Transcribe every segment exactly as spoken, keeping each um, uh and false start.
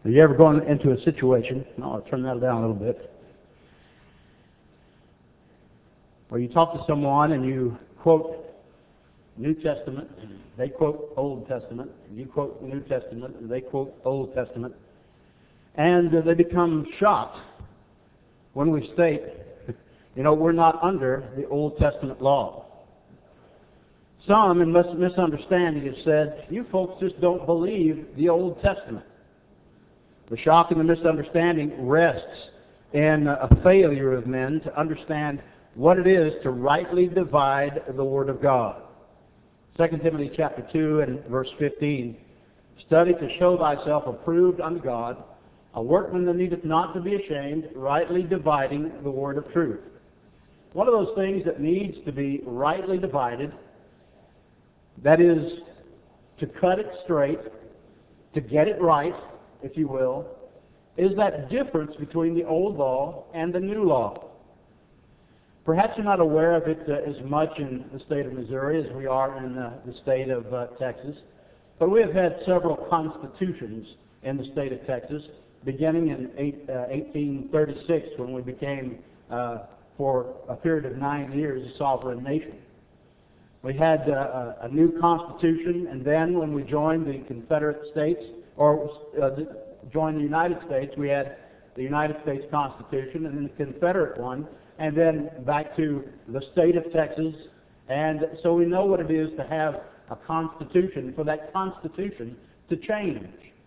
Are you ever going into a situation, no, I'll turn that down a little bit, where you talk to someone and you quote New Testament, and they quote Old Testament, and you quote New Testament, and they quote Old Testament, and uh, they become shocked when we state, you know, we're not under the Old Testament law. Some, in mis- misunderstanding, have said, you folks just don't believe the Old Testament. The shock and the misunderstanding rests in a failure of men to understand what it is to rightly divide the Word of God. Second Timothy chapter two and verse fifteen, study to show thyself approved unto God, a workman that needeth not to be ashamed, rightly dividing the word of truth. One of those things that needs to be rightly divided, that is to cut it straight, to get it right, if you will, is that difference between the old law and the new law. Perhaps you're not aware of it uh, as much in the state of Missouri as we are in uh, the state of uh, Texas, but we have had several constitutions in the state of Texas, beginning in eight, uh, eighteen thirty-six, when we became, uh, for a period of nine years, a sovereign nation. We had uh, a new constitution, and then when we joined the Confederate States, or uh, joined the United States, we had the United States Constitution, and then the Confederate one, and then back to the state of Texas. And so we know what it is to have a constitution, for that constitution to change.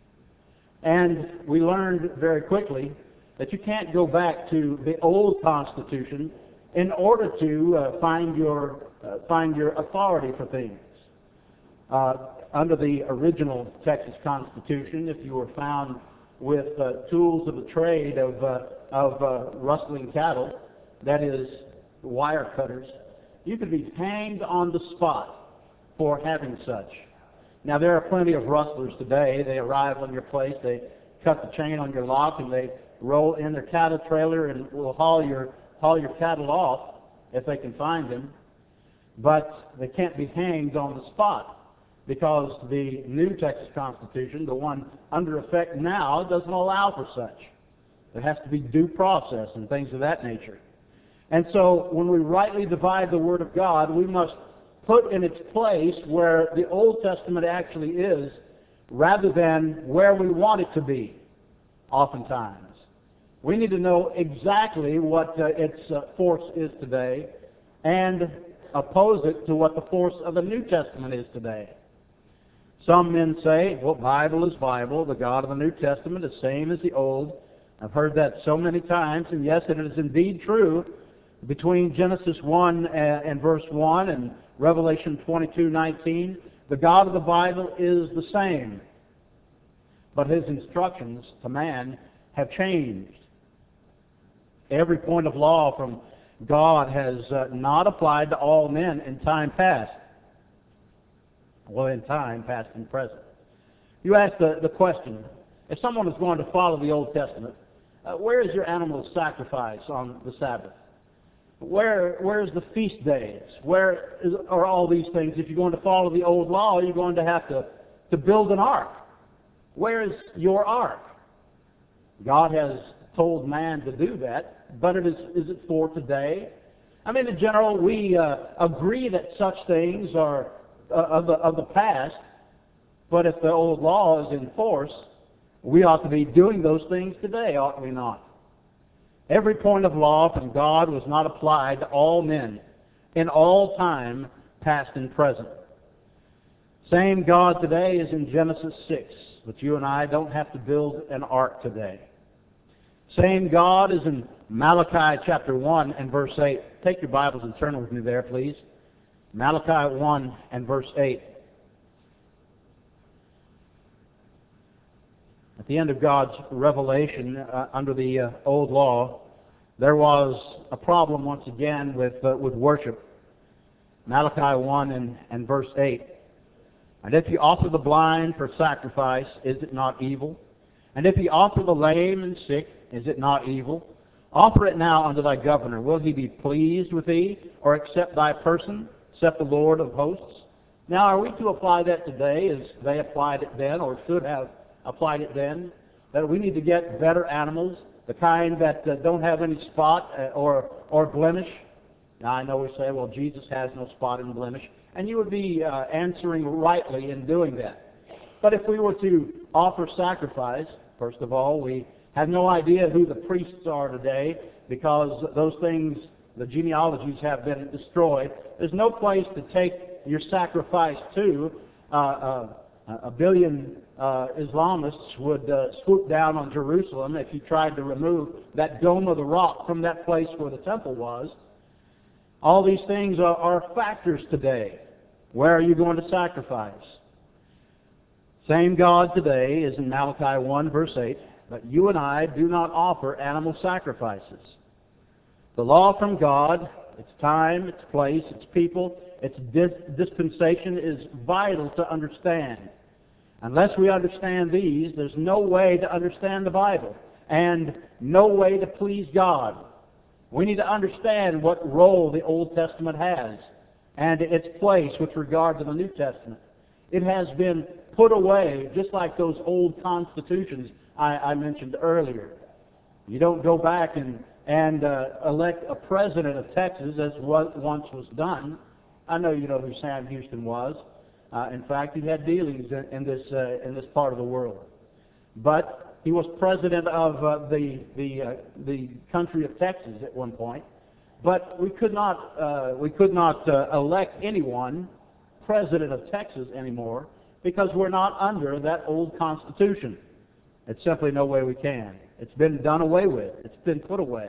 And we learned very quickly that you can't go back to the old constitution in order to uh, find your uh, find your authority for things. Uh, under the original Texas Constitution, if you were found with uh, tools of the trade of uh, of uh, rustling cattle, that is, wire cutters, you could be hanged on the spot for having such. Now, there are plenty of rustlers today. They arrive on your place, they cut the chain on your lock, and they roll in their cattle trailer and will haul your haul your cattle off if they can find them. But they can't be hanged on the spot, because the new Texas Constitution, the one under effect now, doesn't allow for such. There has to be due process and things of that nature. And so when we rightly divide the Word of God, we must put in its place where the Old Testament actually is, rather than where we want it to be, oftentimes. We need to know exactly what uh, its uh, force is today, and oppose it to what the force of the New Testament is today. Some men say, well, Bible is Bible, the God of the New Testament is same as the Old. I've heard that so many times, and yes, it is indeed true. Between Genesis one and, and verse one and Revelation twenty-two nineteen, the God of the Bible is the same. But His instructions to man have changed. Every point of law from God has uh, not applied to all men in time past. Well, in time, past and present. You ask the, the question, if someone is going to follow the Old Testament, uh, where is your animal sacrifice on the Sabbath? Where Where's the feast days? Where is, are all these things? If you're going to follow the old law, you're going to have to, to build an ark. Where is your ark? God has told man to do that, but it is, is it for today? I mean, in general, we uh, agree that such things are uh, of, the, of the past, but if the old law is in force, we ought to be doing those things today, ought we not? Every point of law from God was not applied to all men in all time, past and present. Same God today is in Genesis six, but you and I don't have to build an ark today. Same God is in Malachi chapter one and verse eight. Take your Bibles and turn with me there, please. Malachi one and verse eight. At the end of God's revelation uh, under the uh, old law, there was a problem once again with uh, with worship. Malachi one and, and verse eight. And if you offer the blind for sacrifice, is it not evil? And if you offer the lame and sick, is it not evil? Offer it now unto thy governor. Will he be pleased with thee, or accept thy person, saith the Lord of hosts? Now, are we to apply that today as they applied it then, or should have applied it then? that we need to get better animals, the kind that uh, don't have any spot uh, or, or blemish. Now, I know we say, well, Jesus has no spot and blemish, and you would be uh, answering rightly in doing that. But if we were to offer sacrifice, first of all, we have no idea who the priests are today because those things, the genealogies have been destroyed. There's no place to take your sacrifice to. Uh, uh, a billion uh, Islamists would uh, swoop down on Jerusalem if you tried to remove that dome of the rock from that place where the temple was. All these things are, are factors today. Where are you going to sacrifice? Same God today is in Malachi one, verse eight, but you and I do not offer animal sacrifices. The law from God, its time, its place, its people, its dis dispensation is vital to understand. Unless we understand these, there's no way to understand the Bible and no way to please God. We need to understand what role the Old Testament has and its place with regard to the New Testament. It has been put away just like those old constitutions I, I mentioned earlier. You don't go back and, and uh, elect a president of Texas as what once was done. I know you know who Sam Houston was. Uh, in fact, he had dealings in, in this uh, in this part of the world. But he was president of uh, the the uh, the country of Texas at one point. But we could not uh, we could not uh, elect anyone president of Texas anymore because we're not under that old constitution. It's simply no way we can. It's been done away with. It's been put away.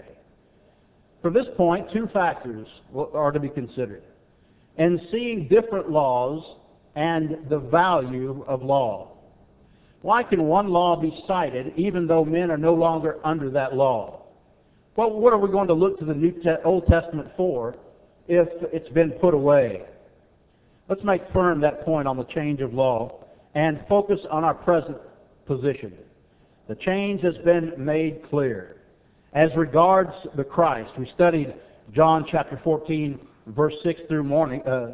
From this point, two factors are to be considered. In seeing different laws and the value of law. Why can one law be cited even though men are no longer under that law? Well, what are we going to look to the New Te- Old Testament for if it's been put away? Let's make firm that point on the change of law and focus on our present position. The change has been made clear. As regards the Christ, we studied John chapter fourteen, verse six through morning, uh,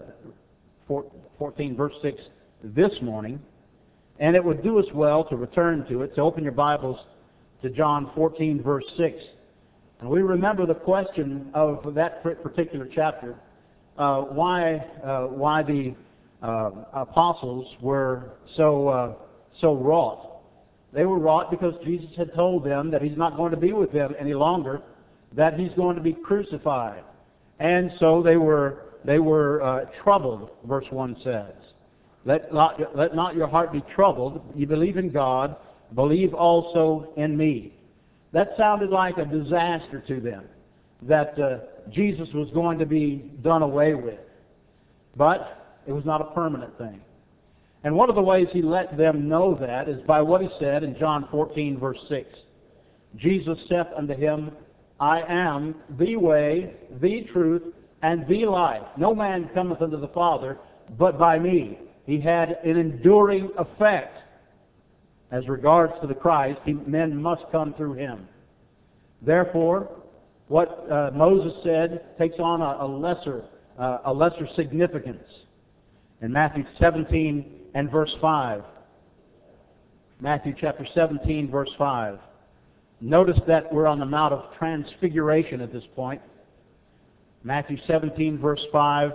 fourteen, verse six this morning, and it would do us well to return to it. So open your Bibles to John fourteen, verse six. And we remember the question of that particular chapter, uh, why uh, why the uh, apostles were so uh, so wrought. They were wrought because Jesus had told them that He's not going to be with them any longer, that He's going to be crucified. And so they were they were uh, troubled, verse one says. Let not, let not your heart be troubled. You believe in God, believe also in me. That sounded like a disaster to them, that uh, Jesus was going to be done away with. But it was not a permanent thing. And one of the ways He let them know that is by what He said in John fourteen, verse six. Jesus saith unto him, I am the way, the truth, and the life. No man cometh unto the Father but by me. He had an enduring effect. As regards to the Christ, he, men must come through Him. Therefore, what uh, Moses said takes on a, a lesser uh, a lesser significance. In Matthew seventeen and verse five. Matthew chapter seventeen, verse five. Notice that we're on the Mount of Transfiguration at this point. Matthew seventeen, verse five.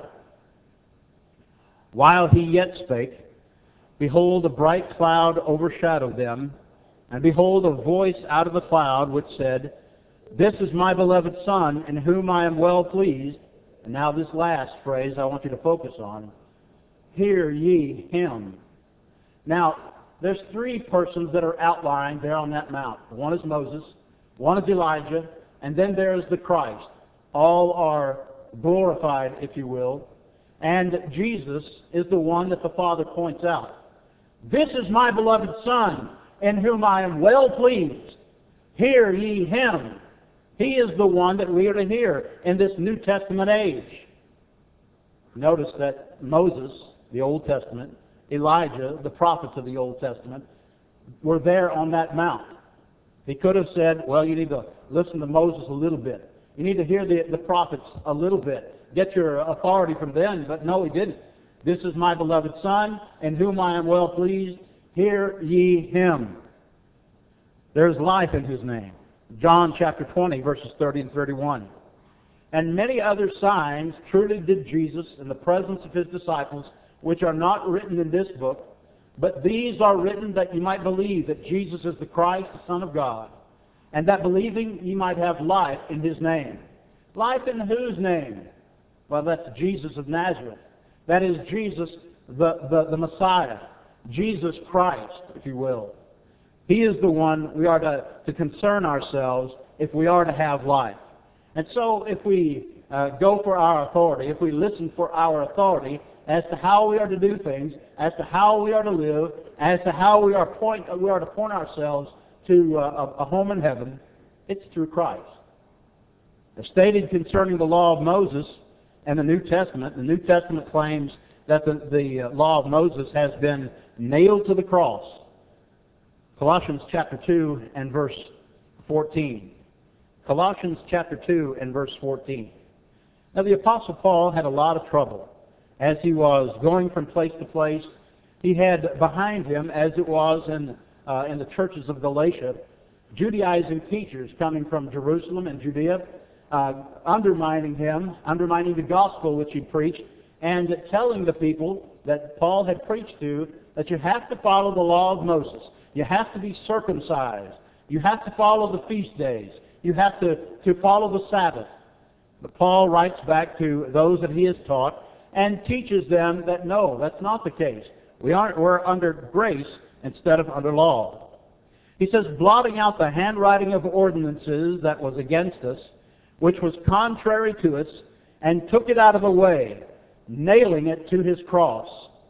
While he yet spake, behold, a bright cloud overshadowed them, and behold, a voice out of the cloud which said, This is my beloved Son, in whom I am well pleased. And now this last phrase I want you to focus on. Hear ye him. Now, there's three persons that are outlined there on that mount. One is Moses, one is Elijah, and then there is the Christ. All are glorified, if you will. And Jesus is the one that the Father points out. This is my beloved Son, in whom I am well pleased. Hear ye him. He is the one that we are to hear in this New Testament age. Notice that Moses, the Old Testament, Elijah, the prophets of the Old Testament, were there on that mount. He could have said, well, you need to listen to Moses a little bit. You need to hear the, the prophets a little bit. Get your authority from them. But no, he didn't. This is my beloved Son, in whom I am well pleased. Hear ye him. There's life in His name. John chapter twenty, verses thirty and thirty-one. And many other signs truly did Jesus in the presence of His disciples, which are not written in this book, but these are written that you might believe that Jesus is the Christ, the Son of God, and that believing you might have life in His name. Life in whose name? Well, that's Jesus of Nazareth. That is Jesus, the, the, the Messiah. Jesus Christ, if you will. He is the one we are to, to concern ourselves if we are to have life. And so if we uh, go for our authority, if we listen for our authority as to how we are to do things, as to how we are to live, as to how we are, point, we are to point ourselves to uh, a, a home in heaven, it's through Christ. As stated concerning the law of Moses and the New Testament, the New Testament claims that the, the law of Moses has been nailed to the cross. Colossians chapter two and verse fourteen. Colossians chapter two and verse fourteen. Now the Apostle Paul had a lot of trouble as he was going from place to place. He had behind him, as it was in, uh, in the churches of Galatia, Judaizing teachers coming from Jerusalem and Judea, uh, undermining him, undermining the gospel which he preached, and telling the people that Paul had preached to that you have to follow the law of Moses. You have to be circumcised. You have to follow the feast days. You have to, to follow the Sabbath. But Paul writes back to those that he has taught and teaches them that no, that's not the case. We aren't, we're under grace instead of under law. He says, blotting out the handwriting of ordinances that was against us, which was contrary to us, and took it out of the way, nailing it to His cross.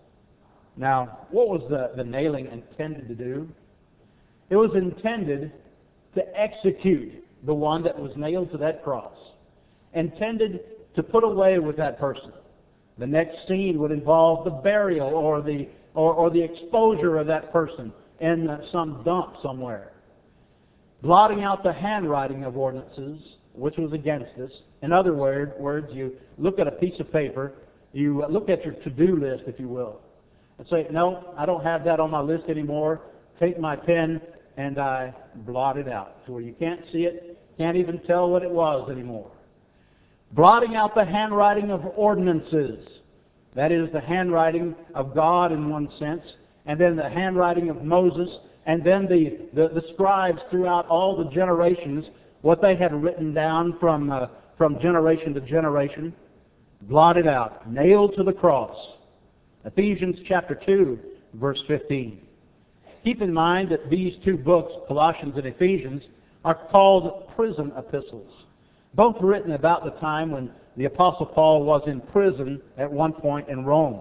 Now, what was the, the nailing intended to do? It was intended to execute the one that was nailed to that cross. Intended to put away with that person. The next scene would involve the burial or the, or, or the exposure of that person in some dump somewhere. Blotting out the handwriting of ordinances, which was against us. In other word, words, you look at a piece of paper, you look at your to-do list, if you will, and say, no, I don't have that on my list anymore. Take my pen and I blot it out so where you can't see it, can't even tell what it was anymore. Blotting out the handwriting of ordinances. That is the handwriting of God in one sense, and then the handwriting of Moses, and then the, the, the scribes throughout all the generations, what they had written down from, uh, from generation to generation. Blotted out, nailed to the cross. Ephesians chapter two, verse fifteen. Keep in mind that these two books, Colossians and Ephesians, are called prison epistles, both written about the time when the Apostle Paul was in prison at one point in Rome.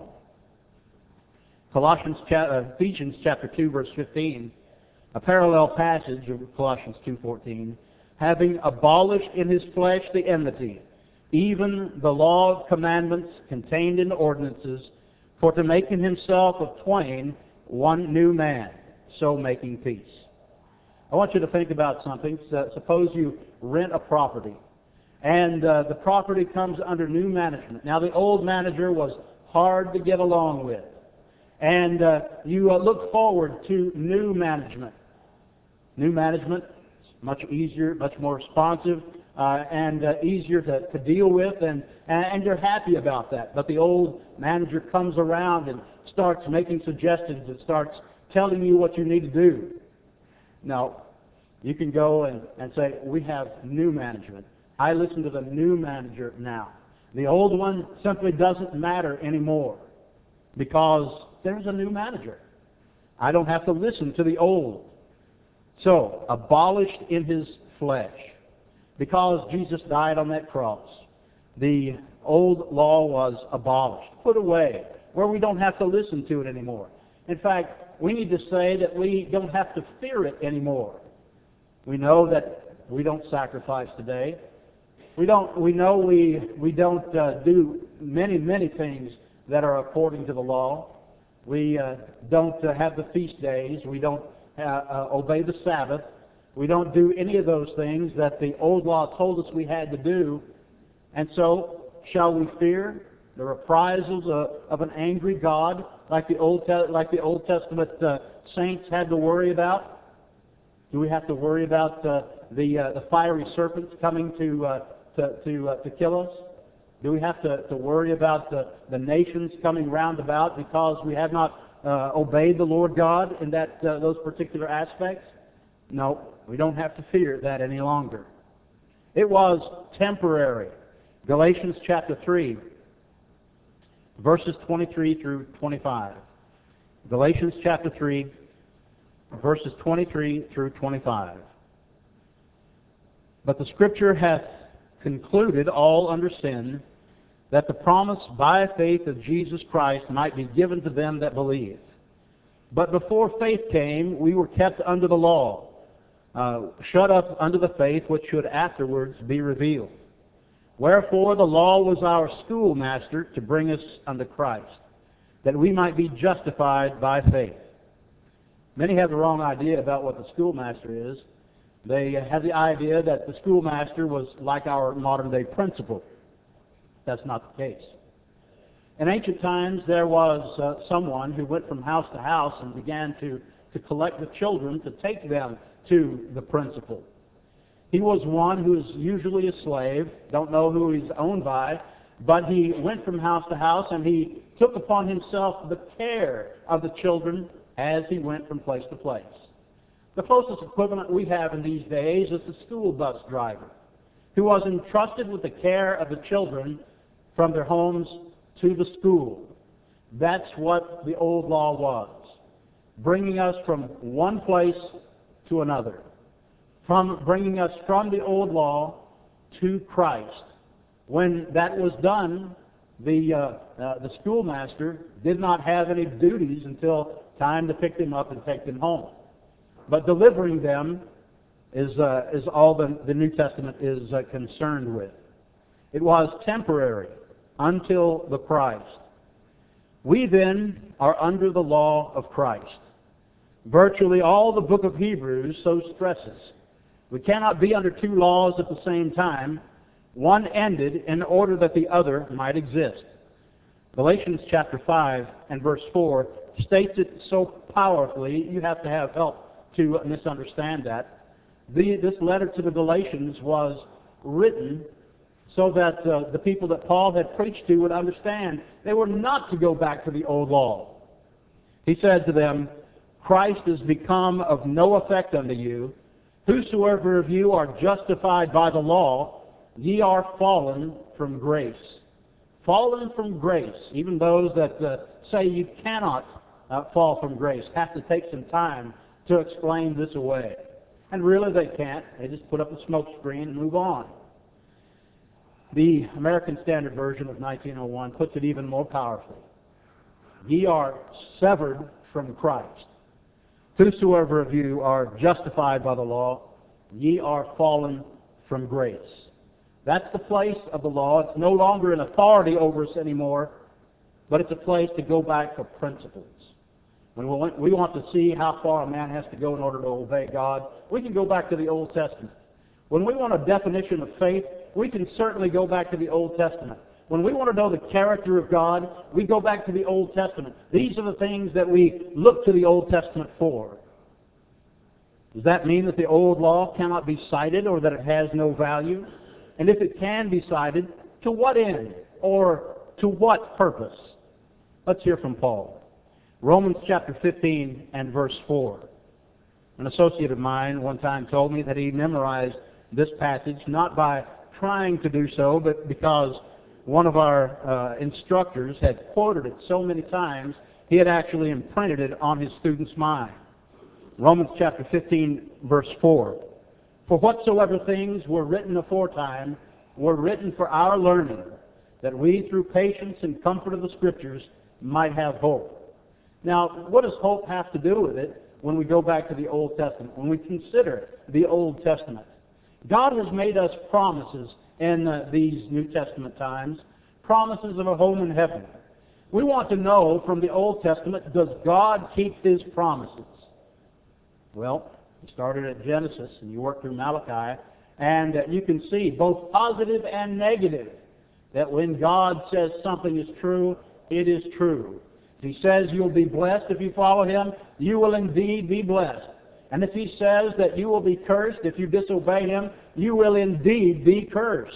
Colossians, uh, Ephesians chapter two, verse fifteen, a parallel passage of Colossians two fourteen, having abolished in His flesh the enmity, even the law of commandments contained in ordinances, for to make in Himself of twain one new man, so making peace. I want you to think about something. So, suppose you rent a property, and uh, the property comes under new management. Now, the old manager was hard to get along with, and uh, you uh, look forward to new management. New management is much easier, much more responsive, uh, and uh, easier to, to deal with, and, and you're happy about that. But the old manager comes around and starts making suggestions and starts telling you what you need to do. Now, you can go and, and say, we have new management. I listen to the new manager now. The old one simply doesn't matter anymore because there's a new manager. I don't have to listen to the old. So, abolished in His flesh. Because Jesus died on that cross, the old law was abolished, put away, where we don't have to listen to it anymore. In fact, we need to say that we don't have to fear it anymore. We know that we don't sacrifice today. We don't. We know we we don't uh, do many many things that are according to the law. We uh, don't uh, have the feast days. We don't uh, uh, obey the Sabbath. We don't do any of those things that the old law told us we had to do. And so, shall we fear the reprisals of, of an angry God like the Old, Te- like the Old Testament uh, saints had to worry about? Do we have to worry about uh, the uh, the fiery serpents coming to uh, to to, uh, to kill us? Do we have to, to worry about the, the nations coming round about because we have not uh, obeyed the Lord God in that uh, those particular aspects? No, we don't have to fear that any longer. It was temporary. Galatians chapter three, verses twenty-three through twenty-five. Galatians chapter three, verses twenty-three through twenty-five. But the Scripture hath concluded all under sin, that the promise by faith of Jesus Christ might be given to them that believe. But before faith came, we were kept under the law, uh, shut up under the faith which should afterwards be revealed. Wherefore the law was our schoolmaster to bring us unto Christ, that we might be justified by faith. Many have the wrong idea about what the schoolmaster is. They have the idea that the schoolmaster was like our modern-day principal. That's not the case. In ancient times, there was uh, someone who went from house to house and began to, to collect the children to take them to the principal. He was one who was usually a slave, don't know who he's owned by, but he went from house to house and he took upon himself the care of the children as he went from place to place. The closest equivalent we have in these days is the school bus driver, who was entrusted with the care of the children from their homes to the school. That's what the old law was, bringing us from one place to another, from bringing us from the old law to Christ. When that was done, the, uh, uh, the schoolmaster did not have any duties until time to pick them up and take them home. But delivering them is, uh, is all the, the New Testament is uh, concerned with. It was temporary until the Christ. We then are under the law of Christ. Virtually all the book of Hebrews so stresses. We cannot be under two laws at the same time. One ended in order that the other might exist. Galatians chapter five and verse four states it so powerfully, you have to have help to misunderstand that. The, this letter to the Galatians was written so that uh, the people that Paul had preached to would understand they were not to go back to the old law. He said to them, Christ is become of no effect unto you. Whosoever of you are justified by the law, ye are fallen from grace. Fallen from grace. Even those that uh, say you cannot uh, fall from grace have to take some time to explain this away. And really they can't. They just put up a smoke screen and move on. The American Standard Version of nineteen oh one puts it even more powerfully. Ye are severed from Christ. Whosoever of you are justified by the law, ye are fallen from grace. That's the place of the law. It's no longer an authority over us anymore, but it's a place to go back for principles. When we want to see how far a man has to go in order to obey God, we can go back to the Old Testament. When we want a definition of faith, we can certainly go back to the Old Testament. When we want to know the character of God, we go back to the Old Testament. These are the things that we look to the Old Testament for. Does that mean that the old law cannot be cited or that it has no value? And if it can be cited, to what end or to what purpose? Let's hear from Paul. Romans chapter fifteen and verse four. An associate of mine one time told me that he memorized this passage not by trying to do so, but because one of our uh, instructors had quoted it so many times, he had actually imprinted it on his student's mind. Romans chapter fifteen, verse four. For whatsoever things were written aforetime were written for our learning, that we through patience and comfort of the Scriptures might have hope. Now, what does hope have to do with it when we go back to the Old Testament, when we consider the Old Testament? God has made us promises in uh, these New Testament times, promises of a home in heaven. We want to know from the Old Testament, does God keep His promises? Well, you started at Genesis and you work through Malachi, and uh, you can see both positive and negative that when God says something is true, it is true. If He says you'll be blessed if you follow Him, you will indeed be blessed. And if He says that you will be cursed if you disobey Him, you will indeed be cursed.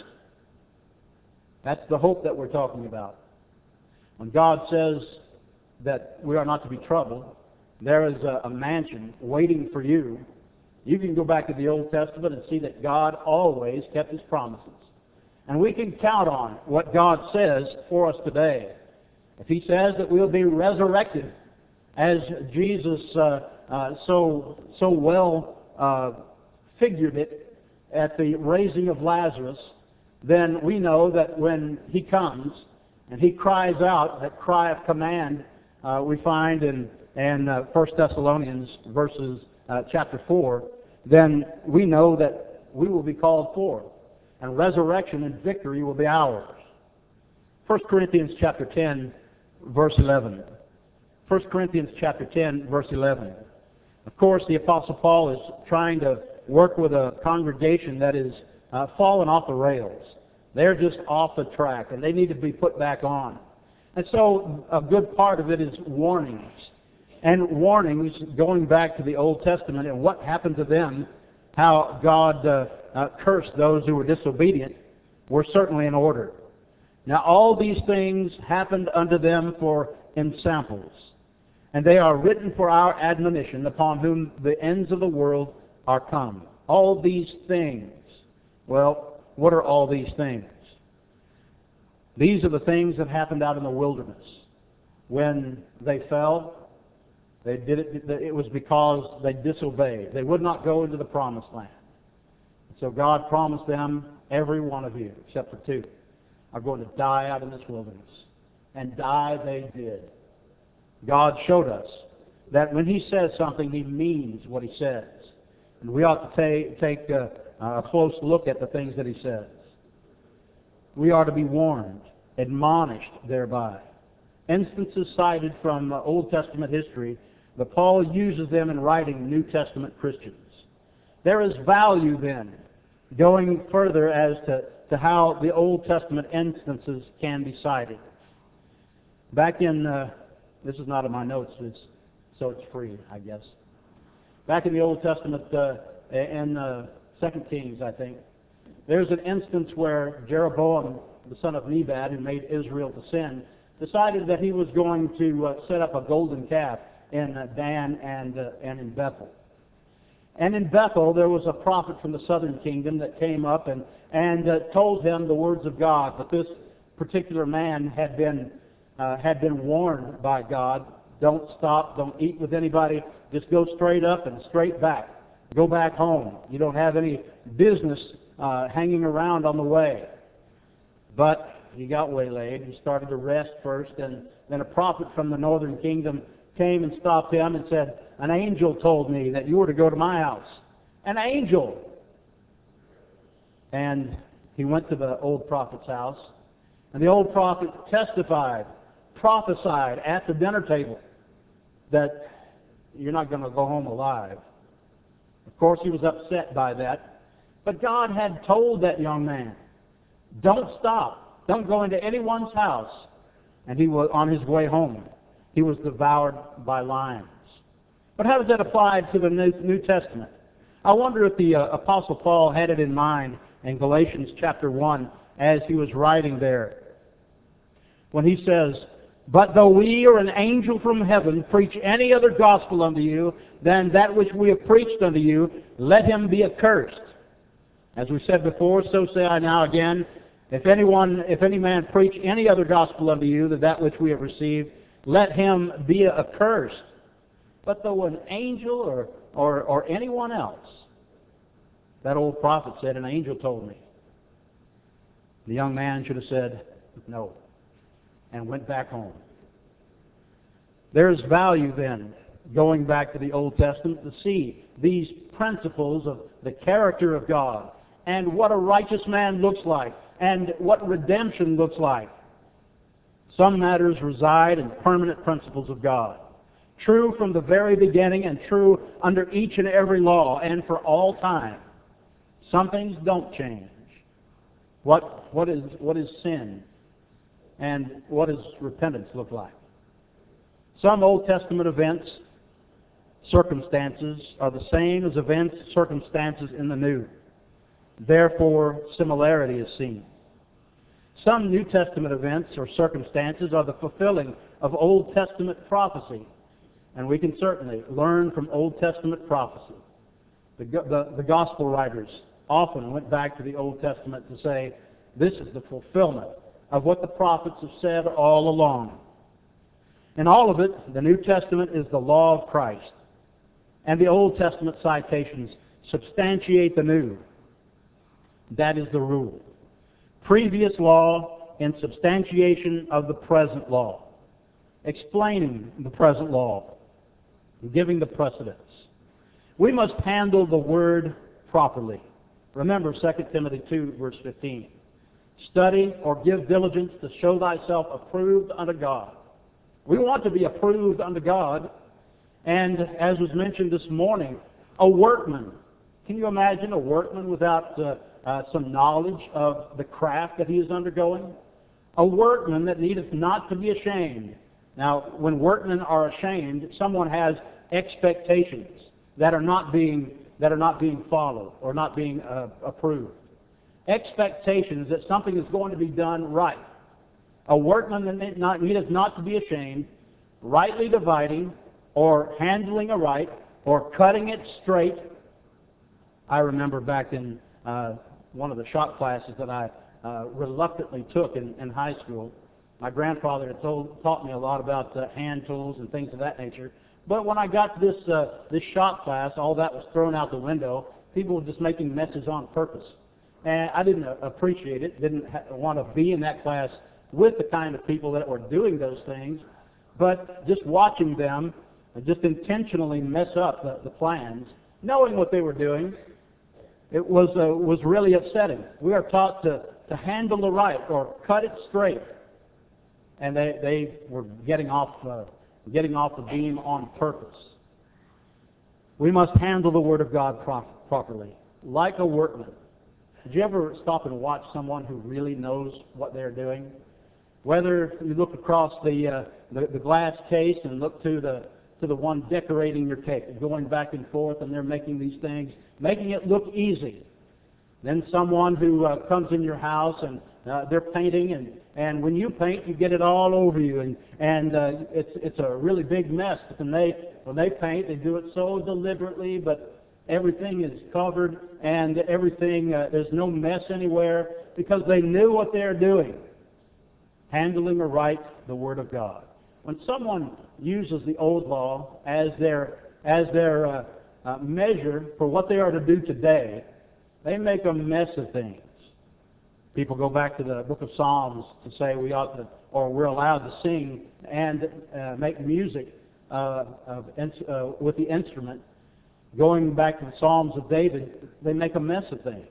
That's the hope that we're talking about. When God says that we are not to be troubled, there is a, a mansion waiting for you. You can go back to the Old Testament and see that God always kept His promises. And we can count on what God says for us today. If He says that we'll be resurrected, as Jesus uh, uh, so so well uh, figured it at the raising of Lazarus, then we know that when He comes and He cries out, that cry of command uh, we find in, in uh, First Thessalonians verses uh, chapter four, then we know that we will be called forth, and resurrection and victory will be ours. First Corinthians chapter ten, verse eleven. First Corinthians chapter ten, verse eleven. Of course, the Apostle Paul is trying to work with a congregation that is uh, fallen off the rails. They're just off the track, and they need to be put back on. And so a good part of it is warnings. And warnings going back to the Old Testament and what happened to them, how God uh, uh, cursed those who were disobedient, were certainly in order. Now all these things happened unto them for ensamples, and they are written for our admonition, upon whom the ends of the world are come. All these things. Well, what are all these things? These are the things that happened out in the wilderness. When they fell, they did it, it was because they disobeyed. They would not go into the promised land. So God promised them, every one of you, except for two, are going to die out in this wilderness. And die they did. God showed us that when He says something, He means what He says. And we ought to ta- take a, a close look at the things that He says. We are to be warned, admonished thereby. Instances cited from uh, Old Testament history, but Paul uses them in writing New Testament Christians. There is value then, going further as to, to how the Old Testament instances can be cited. Back in, uh, this is not in my notes, it's, so it's free, I guess. Back in the Old Testament, uh, in uh, Second Kings, I think, there's an instance where Jeroboam, the son of Nebat, who made Israel to sin, decided that he was going to uh, set up a golden calf in uh, Dan and, uh, and in Bethel. And in Bethel, there was a prophet from the southern kingdom that came up and, and uh, told him the words of God. But this particular man had been, uh, had been warned by God, don't stop, don't eat with anybody, just go straight up and straight back. Go back home. You don't have any business uh, hanging around on the way. But he got waylaid. He started to rest first, and then a prophet from the northern kingdom came and stopped him and said, an angel told me that you were to go to my house. An angel! And he went to the old prophet's house, and the old prophet testified, prophesied at the dinner table that you're not going to go home alive. Of course, he was upset by that. But God had told that young man, don't stop. Don't go into anyone's house. And he was on his way home. He was devoured by lions. But how does that apply to the New, New Testament? I wonder if the uh, Apostle Paul had it in mind in Galatians chapter one as he was writing there. When he says, but though we or an angel from heaven preach any other gospel unto you than that which we have preached unto you, let him be accursed. As we said before, so say I now again, if anyone, if any man preach any other gospel unto you than that which we have received, let him be accursed. But though an angel or, or, or anyone else, that old prophet said, an angel told me. The young man should have said, no, and went back home. There's value then, going back to the Old Testament, to see these principles of the character of God and what a righteous man looks like and what redemption looks like. Some matters reside in permanent principles of God, true from the very beginning and true under each and every law and for all time. Some things don't change. What, what is, what is sin? And what does repentance look like? Some Old Testament events circumstances are the same as events, circumstances in the New. Therefore, similarity is seen. Some New Testament events or circumstances are the fulfilling of Old Testament prophecy, and we can certainly learn from Old Testament prophecy. The, the, the Gospel writers often went back to the Old Testament to say, this is the fulfillment of what the prophets have said all along. In all of it, the New Testament is the law of Christ, and the Old Testament citations substantiate the New. That is the rule. Previous law in substantiation of the present law, explaining the present law, giving the precedence. We must handle the Word properly. Remember Second Timothy two, verse fifteen. Study or give diligence to show thyself approved unto God. We want to be approved unto God, and as was mentioned this morning, a workman. Can you imagine a workman without uh, uh, some knowledge of the craft that he is undergoing? A workman that needeth not to be ashamed. Now, when workmen are ashamed, someone has expectations that are not being that are not being followed or not being uh, approved. Expectations that something is going to be done right. A workman that not, needeth not to be ashamed, rightly dividing or handling aright or cutting it straight. I remember back in uh, one of the shop classes that I uh, reluctantly took in, in high school. My grandfather had told, taught me a lot about uh, hand tools and things of that nature. But when I got to this uh, this shop class, all that was thrown out the window. People were just making messes on purpose. And I didn't appreciate it, didn't ha- want to be in that class with the kind of people that were doing those things. But just watching them just intentionally mess up the, the plans, knowing what they were doing, it was uh, was really upsetting. We are taught to, to handle the right or cut it straight. And they, they were getting off, uh, getting off the beam on purpose. We must handle the Word of God pro- properly, like a workman. Did you ever stop and watch someone who really knows what they're doing? Whether you look across the, uh, the the glass case and look to the to the one decorating your cake, going back and forth, and they're making these things, making it look easy. Then someone who uh, comes in your house and uh, they're painting, and, and when you paint, you get it all over you, and and uh, it's it's a really big mess. When they when they paint, they do it so deliberately, but everything is covered, and everything, uh, there's no mess anywhere, because they knew what they're doing. Handling aright the Word of God. When someone uses the old law as their, as their uh, uh, measure for what they are to do today, they make a mess of things. People go back to the book of Psalms to say we ought to, or we're allowed to sing and uh, make music uh, of, uh, with the instrument. Going back to the Psalms of David, they make a mess of things.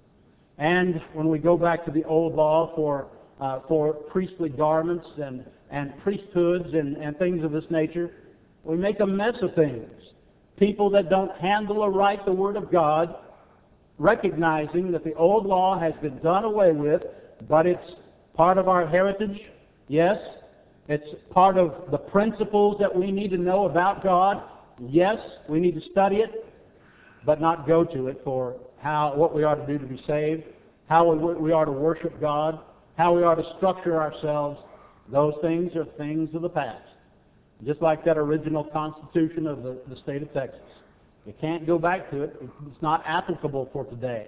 And when we go back to the old law for uh, for priestly garments and, and priesthoods and, and things of this nature, we make a mess of things. People that don't handle aright the Word of God, recognizing that the old law has been done away with, but it's part of our heritage, yes. It's part of the principles that we need to know about God. Yes, we need to study it, but not go to it for how what we ought to do to be saved, how we, we are to worship God, how we are to structure ourselves. Those things are things of the past. Just like that original Constitution of the, the state of Texas. You can't go back to it. It's not applicable for today.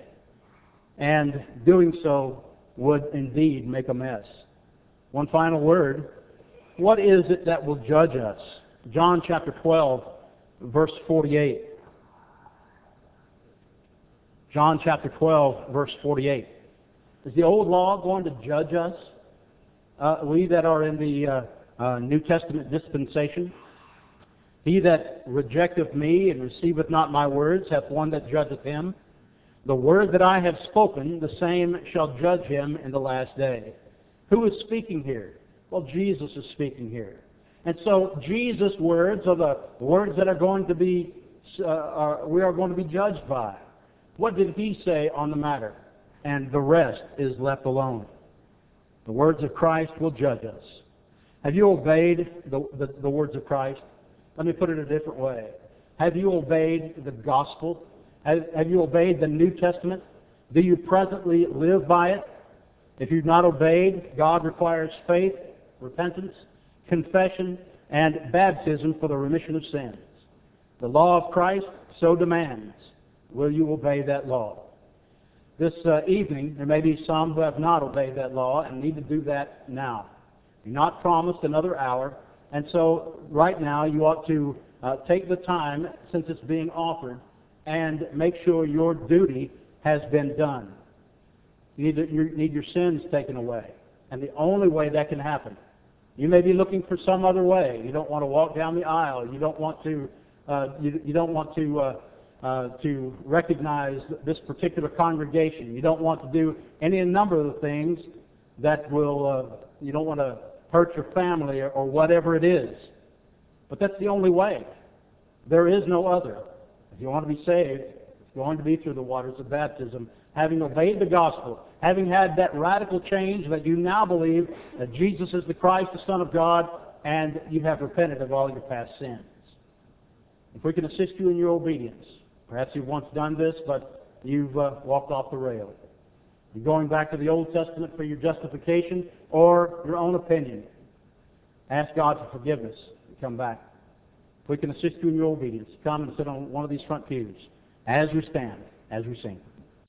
And doing so would indeed make a mess. One final word. What is it that will judge us? John chapter twelve. Verse forty-eight. John chapter twelve, verse forty-eight. Is the old law going to judge us? Uh, we that are in the uh, uh, New Testament dispensation. He that rejecteth me and receiveth not my words hath one that judgeth him. The word that I have spoken, the same shall judge him in the last day. Who is speaking here? Well, Jesus is speaking here. And so Jesus' words are the words that are going to be, uh, are, we are going to be judged by. What did he say on the matter? And the rest is left alone. The words of Christ will judge us. Have you obeyed the, the, the words of Christ? Let me put it a different way. Have you obeyed the gospel? Have, have you obeyed the New Testament? Do you presently live by it? If you've not obeyed, God requires faith, repentance, confession, and baptism for the remission of sins. The law of Christ so demands. Will you obey that law? This uh, evening, there may be some who have not obeyed that law and need to do that now. You're not promised another hour, and so right now you ought to uh, take the time, since it's being offered, and make sure your duty has been done. You need, to, you need your sins taken away, and the only way that can happen. You may be looking for some other way. You don't want to walk down the aisle. You don't want to. Uh, you, you don't want to. Uh, Uh, to recognize this particular congregation. You don't want to do any number of the things that will, uh, you don't want to hurt your family or, or whatever it is. But that's the only way. There is no other. If you want to be saved, it's going to be through the waters of baptism, having obeyed the gospel, having had that radical change that you now believe that Jesus is the Christ, the Son of God, and you have repented of all your past sins. If we can assist you in your obedience, perhaps you've once done this, but you've uh, walked off the rail. You're going back to the Old Testament for your justification or your own opinion. Ask God for forgiveness and come back. If we can assist you in your obedience, come and sit on one of these front pews as we stand, as we sing.